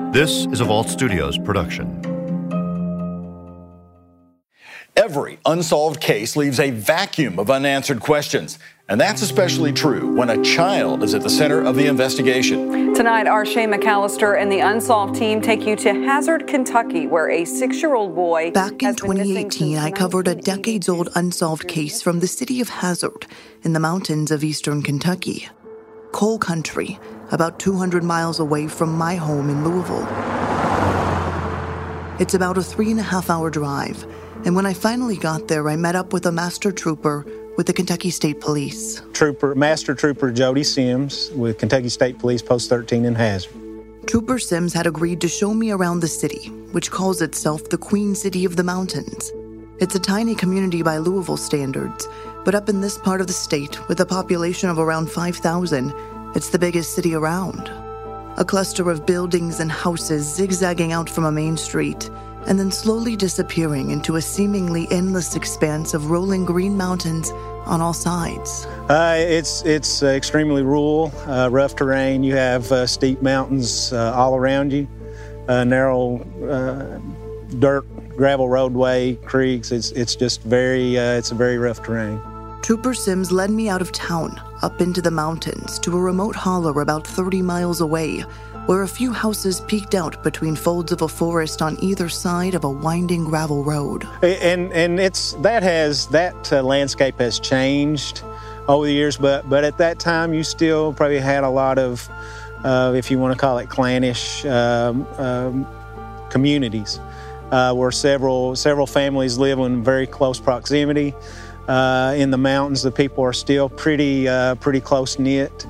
This is a Vault Studios production. Every unsolved case leaves a vacuum of unanswered questions. And that's especially true when a child is at the center of the investigation. Tonight, our Shay McAllister and the Unsolved team take you to Hazard, Kentucky, where a 6-year-old boy Back in 2018, I covered a decades-old unsolved case from the city of Hazard in the mountains of eastern Kentucky. Coal country, about 200 miles away from my home in Louisville. It's about a 3.5-hour drive, and when I finally got there, I met up with a master trooper with the Kentucky State Police. Master Trooper Jody Sims with Kentucky State Police Post 13 in Hazard. Trooper Sims had agreed to show me around the city, which calls itself the Queen City of the Mountains. It's a tiny community by Louisville standards, but up in this part of the state, with a population of around 5,000, it's the biggest city around. A cluster of buildings and houses zigzagging out from a main street, and then slowly disappearing into a seemingly endless expanse of rolling green mountains on all sides. It's extremely rural, rough terrain. You have steep mountains all around you, narrow dirt, gravel roadway, creeks. It's just it's a very rough terrain. Trooper Sims led me out of town, up into the mountains, to a remote holler about 30 miles away, where a few houses peeked out between folds of a forest on either side of a winding gravel road. And that landscape has changed over the years, but at that time you still probably had a lot of, if you want to call it clannish communities, where several families live in very close proximity. In the mountains, the people are still pretty close knit,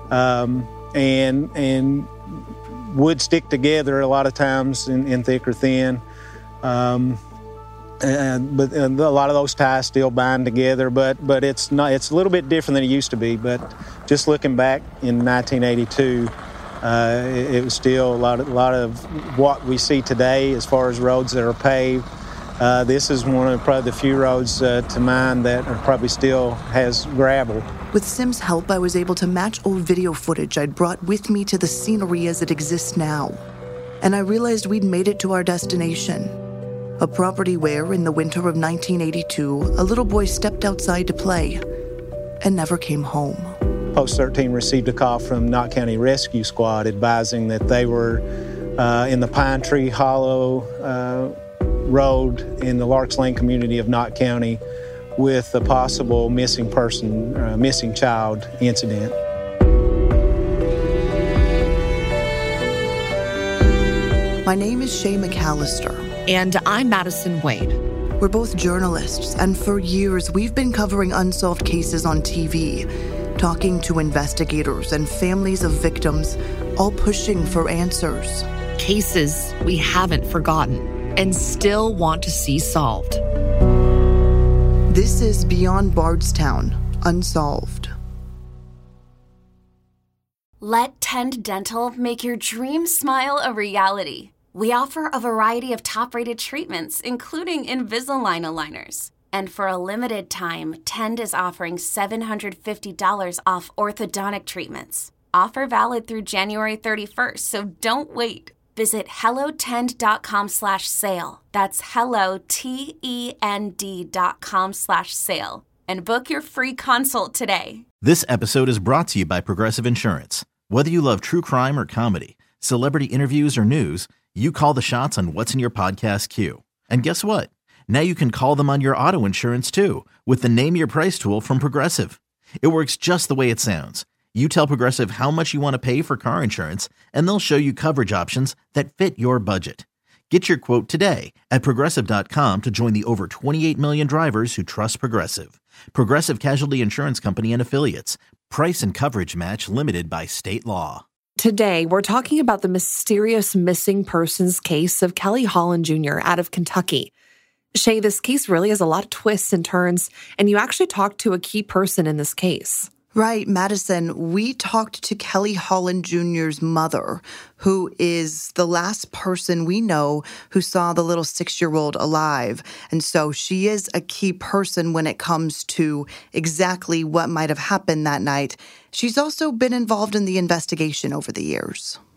and would stick together a lot of times in thick or thin. But a lot of those ties still bind together, but it's a little bit different than it used to be. But just looking back in 1982, it was still a lot of what we see today as far as roads that are paved. This is one of probably the few roads to mine that are probably still has gravel. With Sims' help, I was able to match old video footage I'd brought with me to the scenery as it exists now. And I realized we'd made it to our destination. A property where, in the winter of 1982, a little boy stepped outside to play and never came home. Post 13 received a call from Knott County Rescue Squad advising that they were in the Pine Tree Hollow Road in the Larks Lane community of Knott County with a possible missing child incident. My name is Shay McAllister. And I'm Madison Wade. We're both journalists, and for years we've been covering unsolved cases on TV, talking to investigators and families of victims, all pushing for answers. Cases we haven't forgotten and still want to see solved. This is Beyond Bardstown, Unsolved. Let Tend Dental make your dream smile a reality. We offer a variety of top-rated treatments, including Invisalign aligners. And for a limited time, Tend is offering $750 off orthodontic treatments. Offer valid through January 31st, so don't wait. Visit hellotend.com/sale. That's hellotend.com/sale. And book your free consult today. This episode is brought to you by Progressive Insurance. Whether you love true crime or comedy, celebrity interviews or news, you call the shots on what's in your podcast queue. And guess what? Now you can call them on your auto insurance too with the Name Your Price tool from Progressive. It works just the way it sounds. You tell Progressive how much you want to pay for car insurance, and they'll show you coverage options that fit your budget. Get your quote today at Progressive.com to join the over 28 million drivers who trust Progressive. Progressive Casualty Insurance Company and Affiliates. Price and coverage match limited by state law. Today, we're talking about the mysterious missing persons case of Kelly Holland Jr. out of Kentucky. Shay, this case really has a lot of twists and turns, and you actually talked to a key person in this case. Right, Madison. We talked to Kelly Holland Jr.'s mother, who is the last person we know who saw the little 6-year-old alive. And so she is a key person when it comes to exactly what might have happened that night. She's also been involved in the investigation over the years.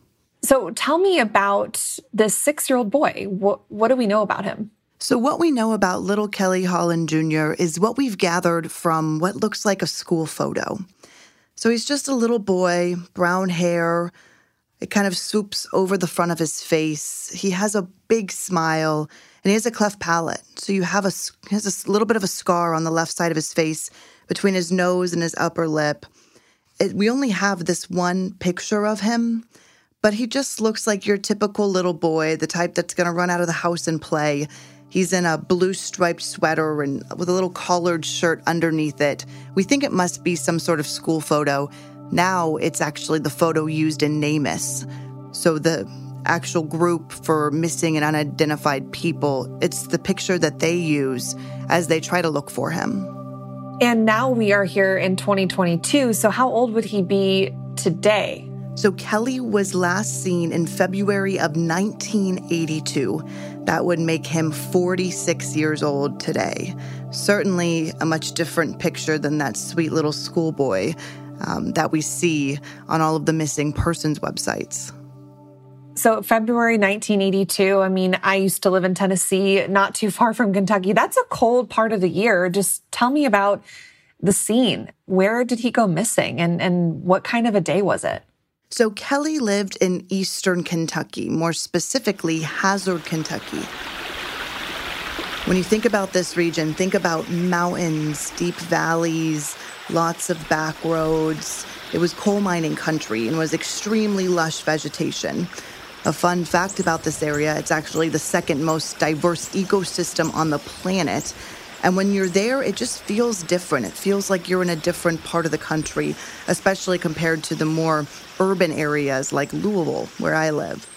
So tell me about this 6-year-old boy. What do we know about him? So what we know about little Kelly Holland Jr. is what we've gathered from what looks like a school photo. So he's just a little boy, brown hair. It kind of swoops over the front of his face. He has a big smile, and he has a cleft palate. So he has a little bit of a scar on the left side of his face between his nose and his upper lip. We only have this one picture of him, but he just looks like your typical little boy, the type that's going to run out of the house and play. He's in a blue striped sweater and with a little collared shirt underneath it. We think it must be some sort of school photo. Now it's actually the photo used in NamUs. So the actual group for missing and unidentified people, it's the picture that they use as they try to look for him. And now we are here in 2022, so how old would he be today? So Kelly was last seen in February of 1982. That would make him 46 years old today. Certainly a much different picture than that sweet little schoolboy that we see on all of the missing persons websites. So February 1982, I mean, I used to live in Tennessee, not too far from Kentucky. That's a cold part of the year. Just tell me about the scene. Where did he go missing and what kind of a day was it? So Kelly lived in eastern Kentucky, more specifically Hazard, Kentucky. When you think about this region, think about mountains, deep valleys, lots of back roads. It was coal mining country and was extremely lush vegetation. A fun fact about this area, it's actually the second most diverse ecosystem on the planet. And when you're there, it just feels different. It feels like you're in a different part of the country, especially compared to the more urban areas like Louisville, where I live.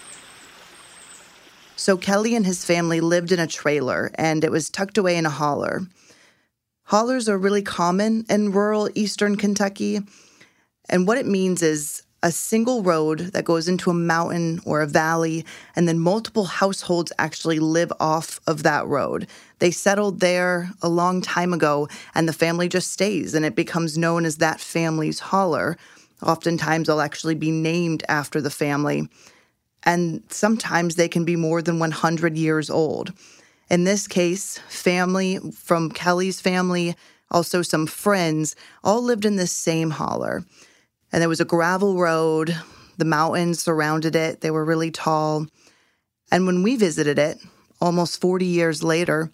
So Kelly and his family lived in a trailer, and it was tucked away in a holler. Hollers are really common in rural eastern Kentucky, and what it means is a single road that goes into a mountain or a valley, and then multiple households actually live off of that road. They settled there a long time ago, and the family just stays, and it becomes known as that family's holler. Oftentimes, they'll actually be named after the family, and sometimes they can be more than 100 years old. In this case, family from Kelly's family, also some friends, all lived in this same holler. And there was a gravel road. The mountains surrounded it. They were really tall. And when we visited it, almost 40 years later,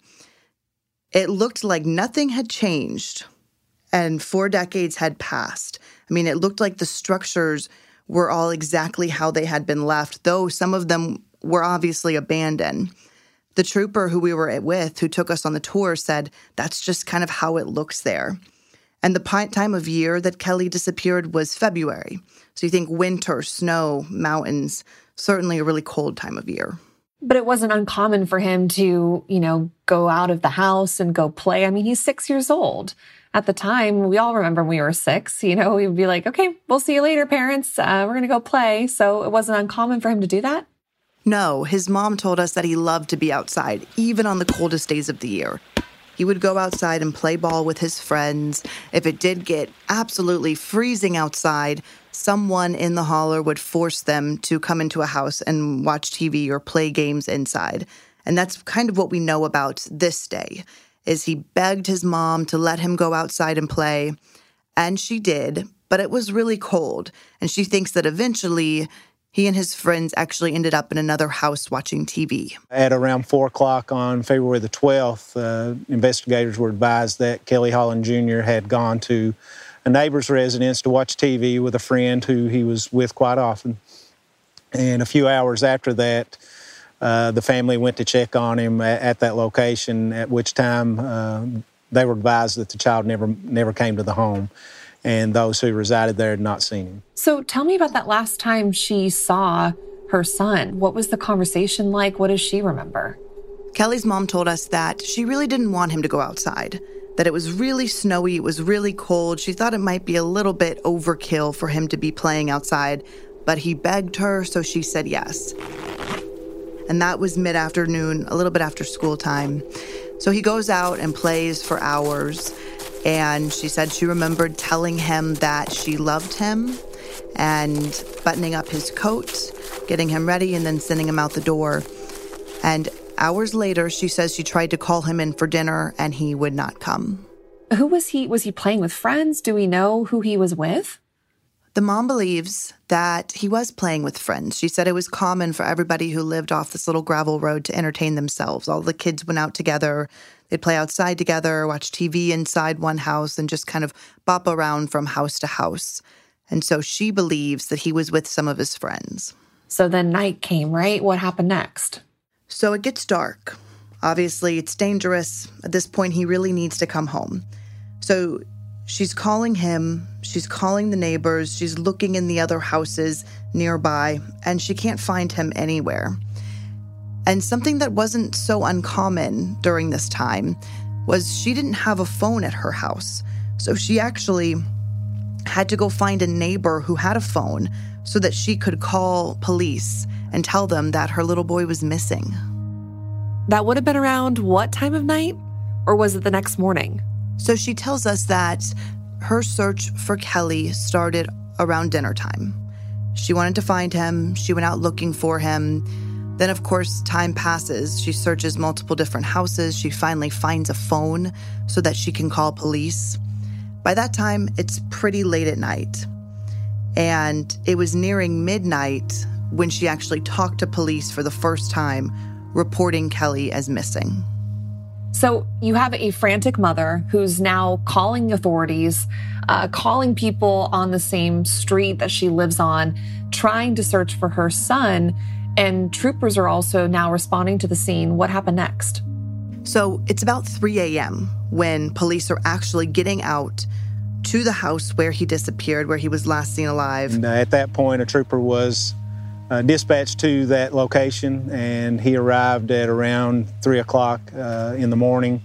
it looked like nothing had changed and 4 decades had passed. I mean, it looked like the structures were all exactly how they had been left, though some of them were obviously abandoned. The trooper who we were with, who took us on the tour, said that's just kind of how it looks there. And the time of year that Kelly disappeared was February. So you think winter, snow, mountains, certainly a really cold time of year. But it wasn't uncommon for him to, go out of the house and go play. I mean, he's 6 years old. At the time, we all remember when we were 6, we would be like, okay, we'll see you later, parents. We're going to go play. So it wasn't uncommon for him to do that? No, his mom told us that he loved to be outside, even on the coldest days of the year. He would go outside and play ball with his friends. If it did get absolutely freezing outside, someone in the holler would force them to come into a house and watch TV or play games inside. And that's kind of what we know about this day, is he begged his mom to let him go outside and play. And she did, but it was really cold. And she thinks that eventually he and his friends actually ended up in another house watching TV. At around 4 o'clock on February the 12th, investigators were advised that Kelly Holland Jr. had gone to a neighbor's residence to watch TV with a friend who he was with quite often. And a few hours after that, the family went to check on him at that location, at which time they were advised that the child never came to the home, and those who resided there had not seen him. So tell me about that last time she saw her son. What was the conversation like? What does she remember? Kelly's mom told us that she really didn't want him to go outside, that it was really snowy, it was really cold. She thought it might be a little bit overkill for him to be playing outside, but he begged her, so she said yes. And that was mid-afternoon, a little bit after school time. So he goes out and plays for hours. And she said she remembered telling him that she loved him and buttoning up his coat, getting him ready, and then sending him out the door. And hours later, she says she tried to call him in for dinner, and he would not come. Who was he? Was he playing with friends? Do we know who he was with? The mom believes that he was playing with friends. She said it was common for everybody who lived off this little gravel road to entertain themselves. All the kids went out together. They'd play outside together, watch TV inside one house, and just kind of bop around from house to house. And so she believes that he was with some of his friends. So then night came, right? What happened next? So it gets dark. Obviously, it's dangerous. At this point, he really needs to come home. So she's calling him, she's calling the neighbors, she's looking in the other houses nearby, and she can't find him anywhere. And something that wasn't so uncommon during this time was she didn't have a phone at her house. So she actually had to go find a neighbor who had a phone so that she could call police and tell them that her little boy was missing. That would have been around what time of night? Or was it the next morning? So she tells us that her search for Kelly started around dinner time. She wanted to find him. She went out looking for him. Then, of course, time passes. She searches multiple different houses. She finally finds a phone so that she can call police. By that time, it's pretty late at night. And it was nearing midnight when she actually talked to police for the first time, reporting Kelly as missing. So you have a frantic mother who's now calling authorities, calling people on the same street that she lives on, trying to search for her son. And troopers are also now responding to the scene. What happened next? So it's about 3 a.m. when police are actually getting out to the house where he disappeared, where he was last seen alive. And at that point, a trooper was dispatched to that location, and he arrived at around 3 o'clock in the morning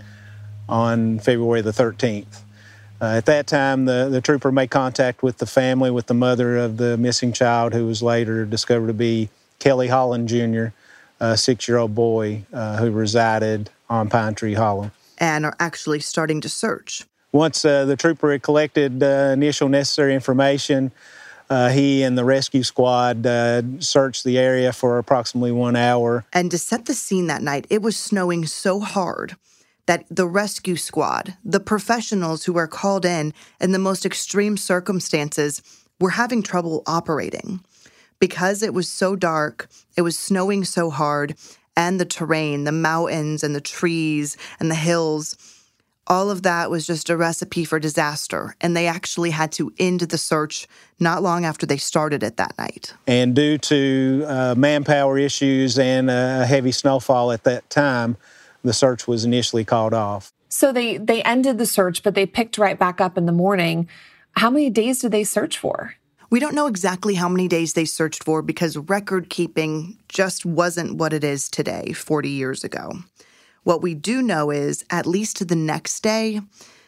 on February the 13th. At that time, the trooper made contact with the family, with the mother of the missing child, who was later discovered to be Kelly Holland Jr., a 6-year-old boy who resided on Pine Tree Hollow. And are actually starting to search. Once the trooper had collected initial necessary information, he and the rescue squad searched the area for approximately 1 hour. And to set the scene that night, it was snowing so hard that the rescue squad, the professionals who were called in the most extreme circumstances, were having trouble operating. Because it was so dark, it was snowing so hard, and the terrain, the mountains and the trees and the hills, all of that was just a recipe for disaster. And they actually had to end the search not long after they started it that night. And due to manpower issues and a heavy snowfall at that time, the search was initially called off. So they ended the search, but they picked right back up in the morning. How many days did they search for? We don't know exactly how many days they searched for because record keeping just wasn't what it is today, 40 years ago. What we do know is, at least the next day,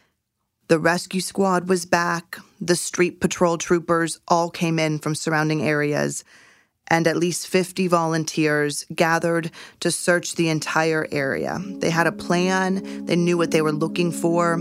the rescue squad was back, the street patrol troopers all came in from surrounding areas, and at least 50 volunteers gathered to search the entire area. They had a plan, they knew what they were looking for,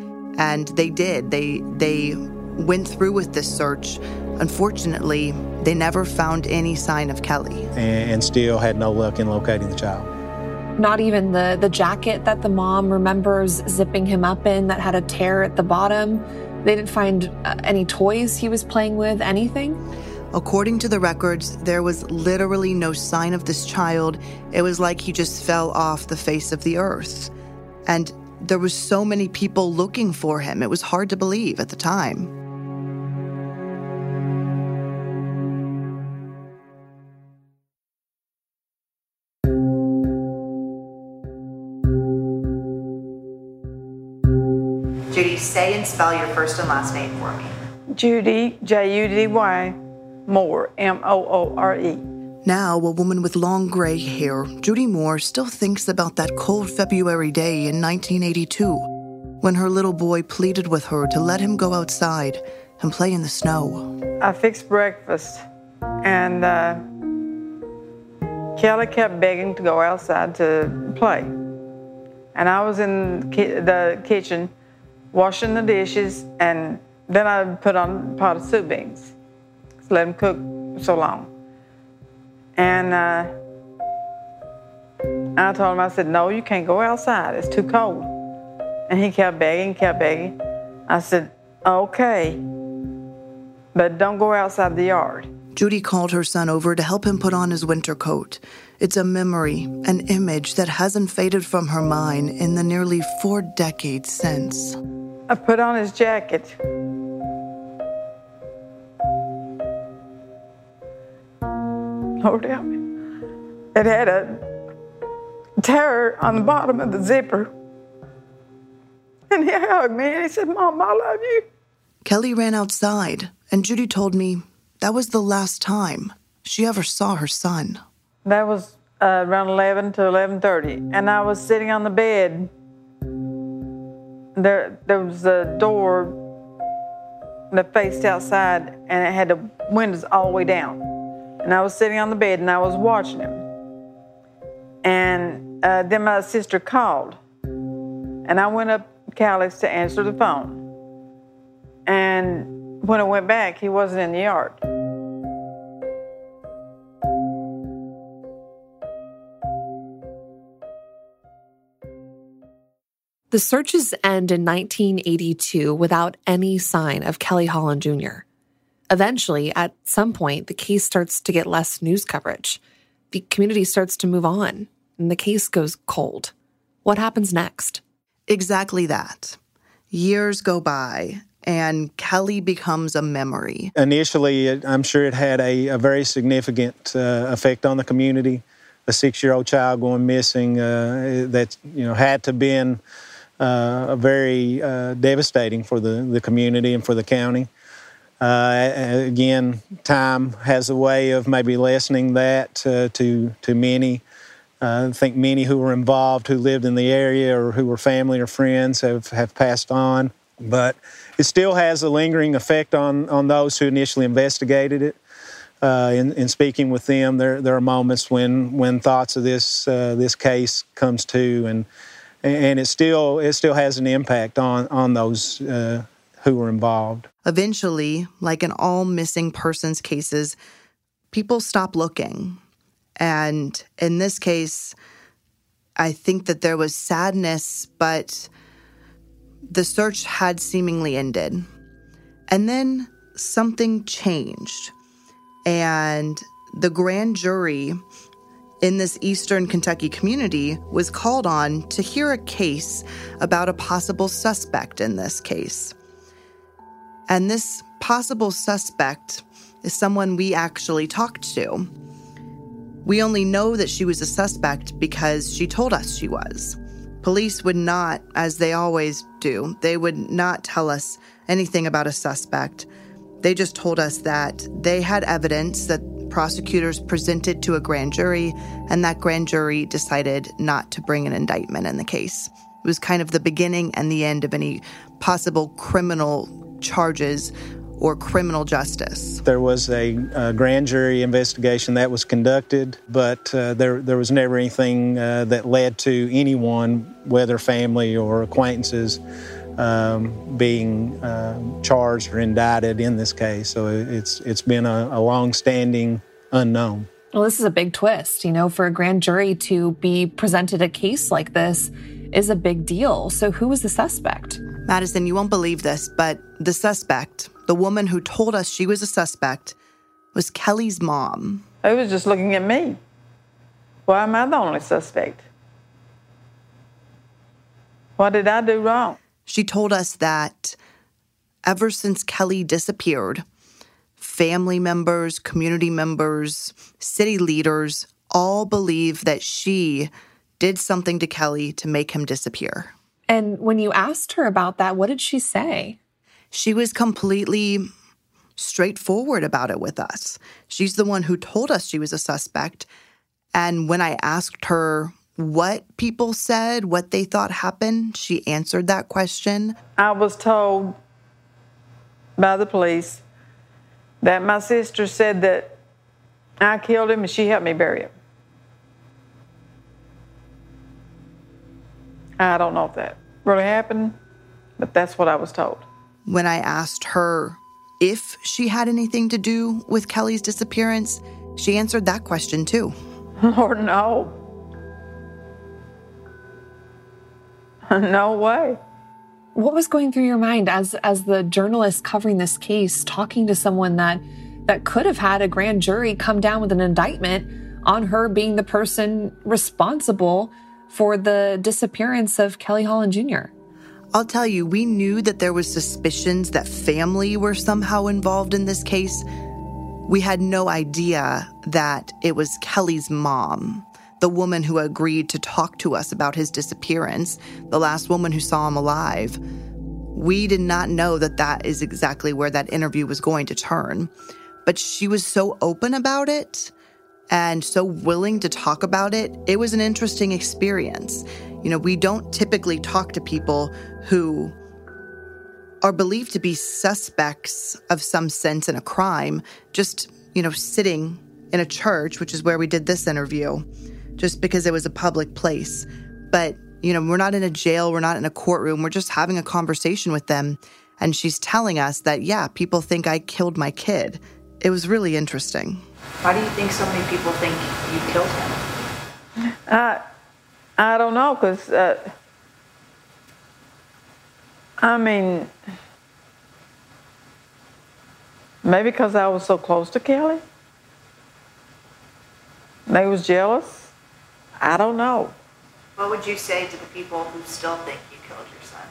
and they did. They went through with this search. Unfortunately, they never found any sign of Kelly. And still had no luck in locating the child. Not even the jacket that the mom remembers zipping him up in that had a tear at the bottom. They didn't find any toys he was playing with, anything? According to the records, there was literally no sign of this child. It was like he just fell off the face of the earth. And there was so many people looking for him. It was hard to believe at the time. Judy, say and spell your first and last name for me. Judy, J-U-D-Y, Moore, M-O-O-R-E. Now, a woman with long gray hair, Judy Moore still thinks about that cold February day in 1982 when her little boy pleaded with her to let him go outside and play in the snow. I fixed breakfast, and Kelly kept begging to go outside to play. And I was in the kitchen washing the dishes, and then I put on a pot of soup beans. let him cook so long. And I told him, I said, no, you can't go outside. It's too cold. And he kept begging. I said, okay, but don't go outside the yard. Judy called her son over to help him put on his winter coat. It's a memory, an image that hasn't faded from her mind in the nearly 4 decades since. I put on his jacket. Lord help me. It had a tear on the bottom of the zipper. And he hugged me and he said, Mom, I love you. Kelly ran outside, and Judy told me that was the last time she ever saw her son. That was around 11 to 11:30, and I was sitting on the bed. There was a door that faced outside, and it had the windows all the way down. And I was sitting on the bed, and I was watching him. And then my sister called, and I went up to Callie's to answer the phone. And when I went back, he wasn't in the yard. The searches end in 1982 without any sign of Kelly Holland Jr. Eventually, at some point, the case starts to get less news coverage. The community starts to move on, and the case goes cold. What happens next? Exactly that. Years go by, and Kelly becomes a memory. Initially, I'm sure it had a very significant effect on the community. A 6-year-old child going missing that had to been very devastating for the community and for the county. Again, time has a way of maybe lessening that to many. I think many who were involved, who lived in the area or who were family or friends have passed on. But it still has a lingering effect on those who initially investigated it. In speaking with them, there are moments when thoughts of this case comes to, and it still has an impact on those who were involved. Eventually, like in all missing persons cases, people stop looking. And in this case, I think that there was sadness, but the search had seemingly ended. And then something changed. And the grand jury in this eastern Kentucky community was called on to hear a case about a possible suspect in this case. And this possible suspect is someone we actually talked to. We only know that she was a suspect because she told us she was. Police would not, as they always do, they would not tell us anything about a suspect. They just told us that they had evidence that prosecutors presented to a grand jury, and that grand jury decided not to bring an indictment in the case. It was kind of the beginning and the end of any possible criminal charges or criminal justice. There was a grand jury investigation that was conducted, but there was never anything that led to anyone, whether family or acquaintances, being charged or indicted in this case. So it's been a long-standing unknown. Well, this is a big twist. For a grand jury to be presented a case like this is a big deal. So who was the suspect? Madison, you won't believe this, but the suspect, the woman who told us she was a suspect, was Kelly's mom. They was just looking at me. Why am I the only suspect? What did I do wrong? She told us that ever since Kelly disappeared, family members, community members, city leaders all believe that she did something to Kelly to make him disappear. And when you asked her about that, what did she say? She was completely straightforward about it with us. She's the one who told us she was a suspect. And when I asked her what people said, what they thought happened, she answered that question. I was told by the police that my sister said that I killed him and she helped me bury him. I don't know if that really happened, but that's what I was told. When I asked her if she had anything to do with Kelly's disappearance, she answered that question too. Lord, no. No way. What was going through your mind as the journalist covering this case, talking to someone that could have had a grand jury come down with an indictment on her being the person responsible for the disappearance of Kelly Holland Jr.? I'll tell you, we knew that there was suspicions that family were somehow involved in this case. We had no idea that it was Kelly's mom, the woman who agreed to talk to us about his disappearance, the last woman who saw him alive. We did not know that that is exactly where that interview was going to turn. But she was so open about it and so willing to talk about it. It was an interesting experience. You know, we don't typically talk to people who are believed to be suspects of some sense in a crime, just, sitting in a church, which is where we did this interview, just because it was a public place. But, we're not in a jail, we're not in a courtroom, we're just having a conversation with them. And she's telling us that, yeah, people think I killed my kid. It was really interesting. Why do you think so many people think you killed him? I don't know, because, maybe because I was so close to Kelly. They was jealous. I don't know. What would you say to the people who still think you killed your son?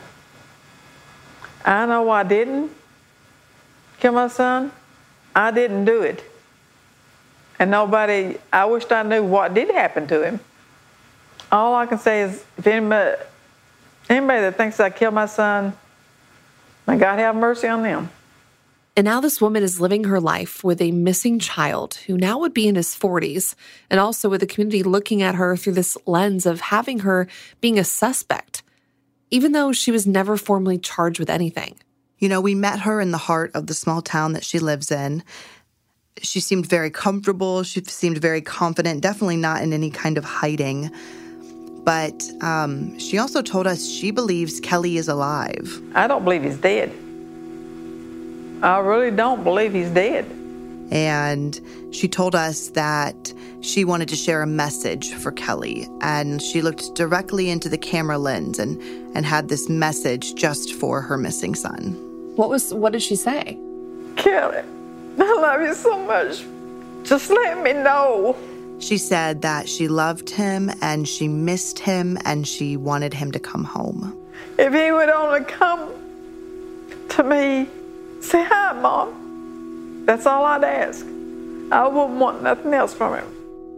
I know I didn't kill my son. I didn't do it. And I wished I knew what did happen to him. All I can say is, if anybody that thinks I killed my son, may God have mercy on them. And now this woman is living her life with a missing child who now would be in his 40s, and also with the community looking at her through this lens of having her being a suspect, even though she was never formally charged with anything. We met her in the heart of the small town that she lives in. She seemed very comfortable. She seemed very confident, definitely not in any kind of hiding. But she also told us she believes Kelly is alive. I don't believe he's dead. I really don't believe he's dead. And she told us that she wanted to share a message for Kelly. And she looked directly into the camera lens and had this message just for her missing son. What did she say? Kelly, I love you so much. Just let me know. She said that she loved him and she missed him and she wanted him to come home. If he would only come to me, say hi, Mom. That's all I'd ask. I wouldn't want nothing else from him.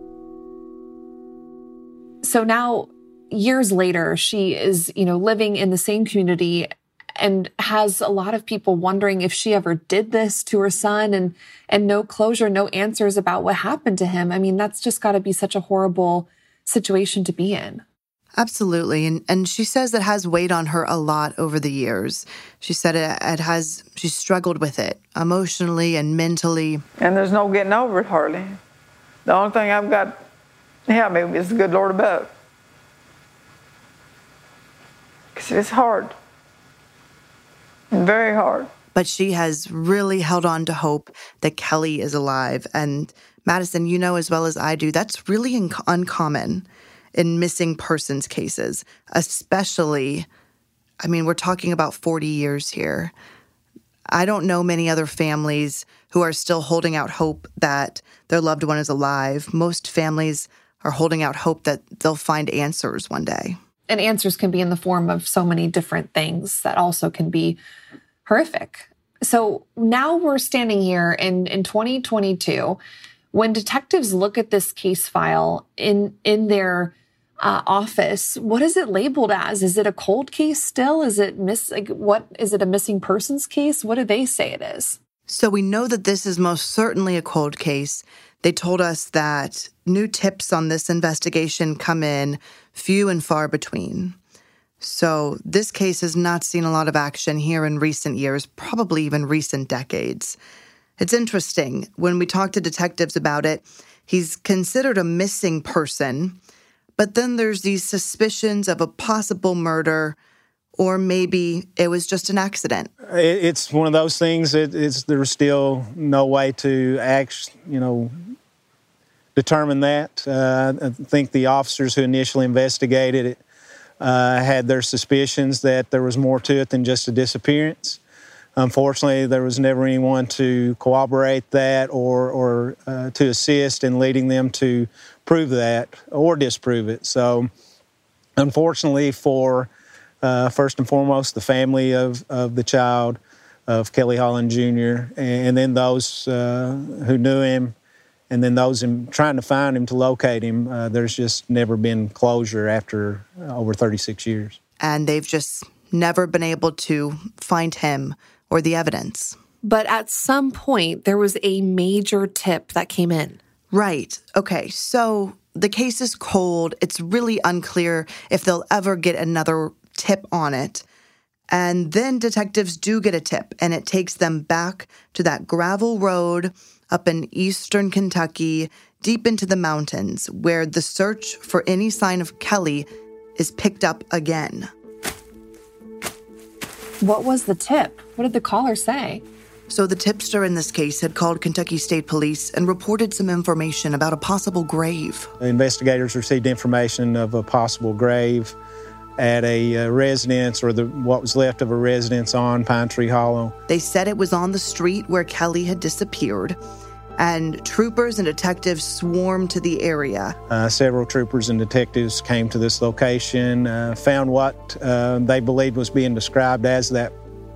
So now, years later, she is, living in the same community and has a lot of people wondering if she ever did this to her son, and no closure, no answers about what happened to him. I mean, that's just got to be such a horrible situation to be in. Absolutely. And she says it has weighed on her a lot over the years. She said she struggled with it emotionally and mentally. And there's no getting over it hardly. The only thing I've got to help me is the good Lord above. Because it's hard. Very hard. But she has really held on to hope that Kelly is alive. And Madison, you know as well as I do, that's really uncommon in missing persons cases, especially, we're talking about 40 years here. I don't know many other families who are still holding out hope that their loved one is alive. Most families are holding out hope that they'll find answers one day. And answers can be in the form of so many different things that also can be horrific. So now we're standing here in 2022 when detectives look at this case file in their office. What is it labeled as? Is it a cold case still? Is it is it a missing persons case? What do they say it is? So we know that this is most certainly a cold case. They told us that new tips on this investigation come in few and far between. So this case has not seen a lot of action here in recent years, probably even recent decades. It's interesting. When we talk to detectives about it, he's considered a missing person, but then there's these suspicions of a possible murder Or maybe it was just an accident. It's one of those things that there's still no way to determine that. I think the officers who initially investigated it had their suspicions that there was more to it than just a disappearance. Unfortunately, there was never anyone to corroborate that or to assist in leading them to prove that or disprove it. So, unfortunately for first and foremost, the family of the child, of Kelly Holland Jr., and then those who knew him, and then those trying to find him, to locate him, there's just never been closure after over 36 years. And they've just never been able to find him or the evidence. But at some point, there was a major tip that came in. Right. Okay, so the case is cold. It's really unclear if they'll ever get another tip on it. And then detectives do get a tip, and it takes them back to that gravel road up in eastern Kentucky, deep into the mountains, where the search for any sign of Kelly is picked up again. What was the tip? What did the caller say? So the tipster in this case had called Kentucky State Police and reported some information about a possible grave. Investigators received information of a possible grave at a residence, or what was left of a residence on Pine Tree Hollow. They said it was on the street where Kelly had disappeared, and troopers and detectives swarmed to the area. Several troopers and detectives came to this location, found what they believed was being described as that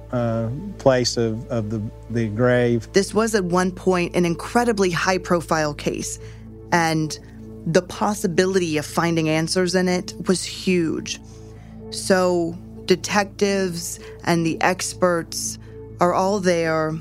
place of the grave. This was at one point an incredibly high-profile case, and the possibility of finding answers in it was huge. So detectives and the experts are all there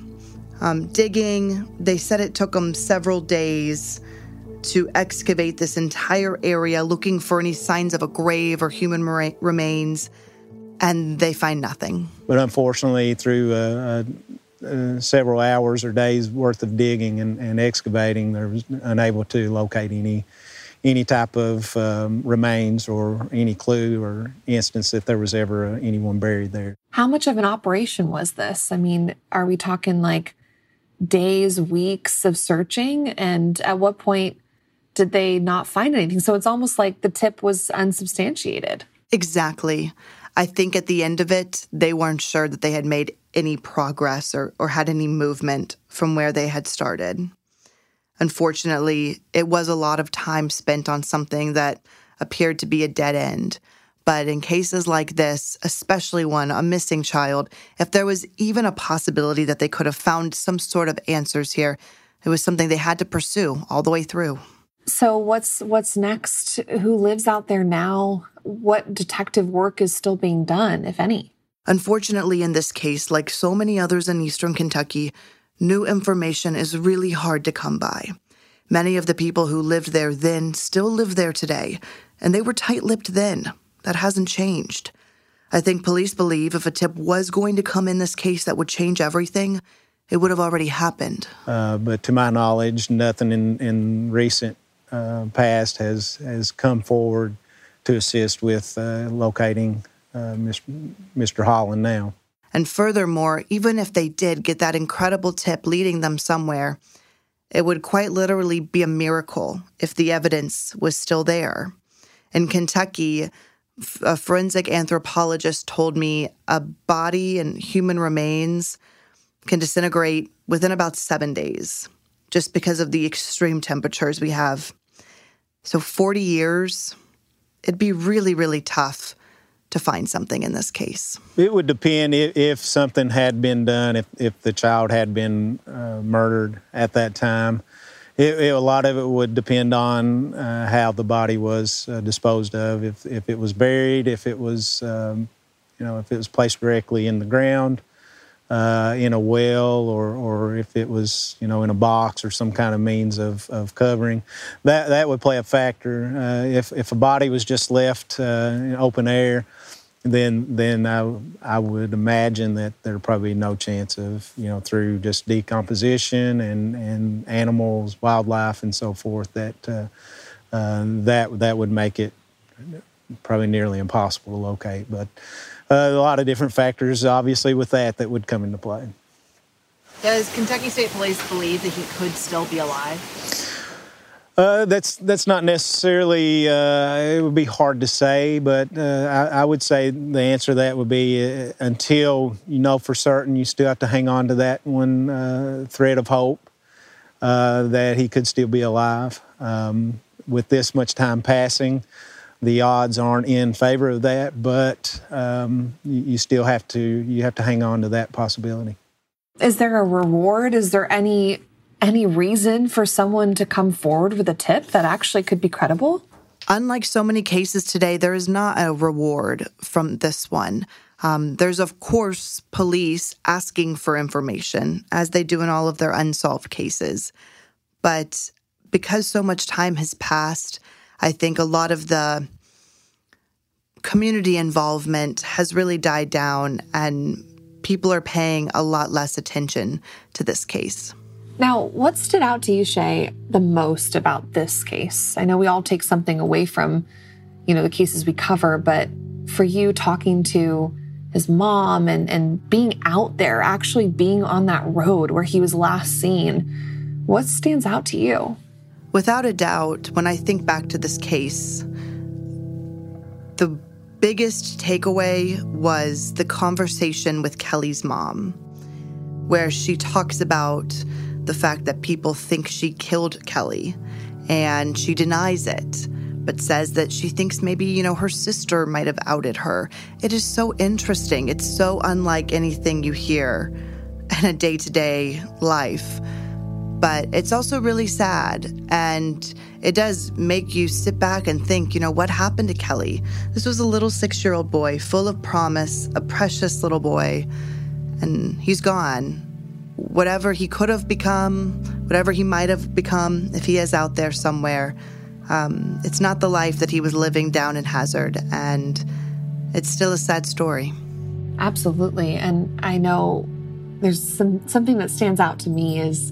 digging. They said it took them several days to excavate this entire area, looking for any signs of a grave or human remains, and they find nothing. But unfortunately, through several hours or days worth of digging and excavating, they was unable to locate any type of remains or any clue or instance that there was ever anyone buried there. How much of an operation was this? I mean, are we talking like days, weeks of searching? And at what point did they not find anything? So it's almost like the tip was unsubstantiated. Exactly. I think at the end of it, they weren't sure that they had made any progress or had any movement from where they had started. Unfortunately, it was a lot of time spent on something that appeared to be a dead end. But in cases like this, especially one, a missing child, if there was even a possibility that they could have found some sort of answers here, it was something they had to pursue all the way through. So what's next? Who lives out there now? What detective work is still being done, if any? Unfortunately, in this case, like so many others in eastern Kentucky, new information is really hard to come by. Many of the people who lived there then still live there today, and they were tight-lipped then. That hasn't changed. I think police believe if a tip was going to come in this case that would change everything, it would have already happened. But to my knowledge, nothing in recent past has come forward to assist with locating Mr. Holland now. And furthermore, even if they did get that incredible tip leading them somewhere, it would quite literally be a miracle if the evidence was still there. In Kentucky, a forensic anthropologist told me a body and human remains can disintegrate within about 7 days, just because of the extreme temperatures we have. So 40 years, it'd be really, really tough to find something in this case. It would depend if something had been done, if the child had been murdered at that time. A lot of it would depend on how the body was disposed of. If it was buried, if it was, if it was placed directly in the ground, in a well, or if it was, in a box or some kind of means of covering, that would play a factor. If a body was just left in open air, then I would imagine that there'd probably be no chance of, through just decomposition and animals, wildlife, and so forth, that would make it probably nearly impossible to locate. But a lot of different factors, obviously, with that would come into play. Does Kentucky State Police believe that he could still be alive? That's not necessarily, it would be hard to say, but I would say the answer to that would be until you know for certain, you still have to hang on to that one thread of hope that he could still be alive. With this much time passing, the odds aren't in favor of that, but you still have to hang on to that possibility. Is there a reward? Is there any reason for someone to come forward with a tip that actually could be credible? Unlike so many cases today, there is not a reward from this one. There's, of course, police asking for information, as they do in all of their unsolved cases. But because so much time has passed, I think a lot of the community involvement has really died down, and people are paying a lot less attention to this case. Now, what stood out to you, Shay, the most about this case? I know we all take something away from, the cases we cover, but for you talking to his mom and being out there, actually being on that road where he was last seen, what stands out to you? Without a doubt, when I think back to this case, the biggest takeaway was the conversation with Kelly's mom, where she talks about the fact that people think she killed Kelly, and she denies it, but says that she thinks maybe, her sister might have outed her. It is so interesting. It's so unlike anything you hear in a day-to-day life. But it's also really sad, and it does make you sit back and think, what happened to Kelly? This was a little 6-year-old boy full of promise, a precious little boy, and he's gone. Whatever he could have become, whatever he might have become, if he is out there somewhere, it's not the life that he was living down in Hazard, and it's still a sad story. Absolutely, and I know there's something that stands out to me is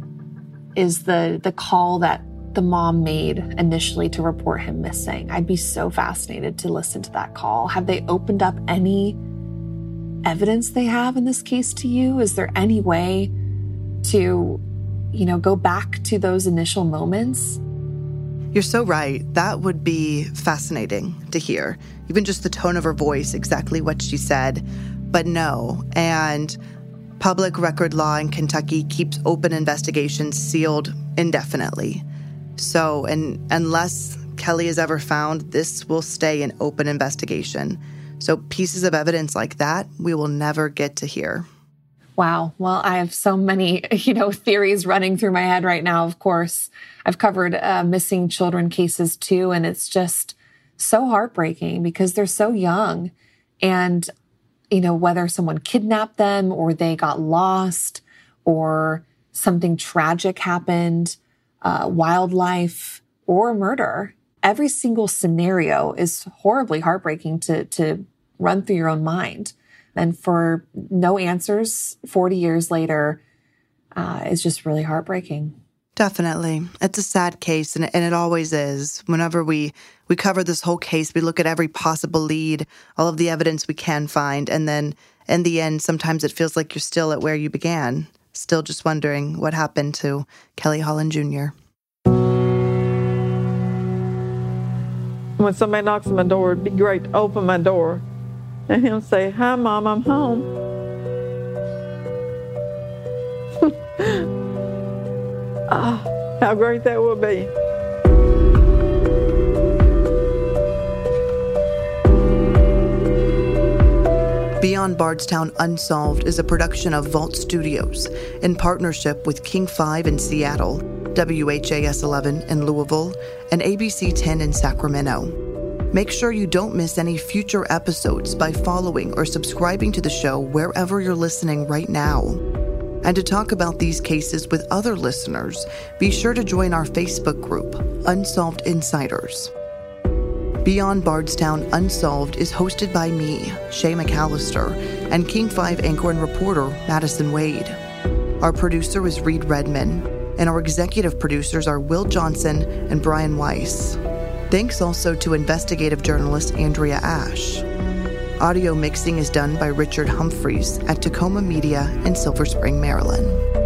the call that the mom made initially to report him missing. I'd be so fascinated to listen to that call. Have they opened up any evidence they have in this case to you? Is there any way to, go back to those initial moments? You're so right. That would be fascinating to hear. Even just the tone of her voice, exactly what she said. But no. And public record law in Kentucky keeps open investigations sealed indefinitely. So, and unless Kelly is ever found, this will stay an open investigation. So pieces of evidence like that, we will never get to hear. Wow. Well, I have so many, theories running through my head right now. Of course, I've covered missing children cases too, and it's just so heartbreaking because they're so young. And, whether someone kidnapped them or they got lost or something tragic happened, wildlife or murder, every single scenario is horribly heartbreaking to run through your own mind. And for no answers 40 years later is just really heartbreaking. Definitely. It's a sad case, and it always is. Whenever we cover this whole case, we look at every possible lead, all of the evidence we can find, and then in the end, sometimes it feels like you're still at where you began, still just wondering what happened to Kelly Holland Jr. When somebody knocks on my door, it'd be great to open my door and him say, "Hi, Mom, I'm home." How great that would be. Beyond Bardstown Unsolved is a production of Vault Studios in partnership with King 5 in Seattle, WHAS 11 in Louisville, and ABC 10 in Sacramento. Make sure you don't miss any future episodes by following or subscribing to the show wherever you're listening right now. And to talk about these cases with other listeners, be sure to join our Facebook group, Unsolved Insiders. Beyond Bardstown Unsolved is hosted by me, Shay McAllister, and King 5 anchor and reporter, Madison Wade. Our producer is Reed Redman, and our executive producers are Will Johnson and Brian Weiss. Thanks also to investigative journalist Andrea Ash. Audio mixing is done by Richard Humphreys at Tacoma Media in Silver Spring, Maryland.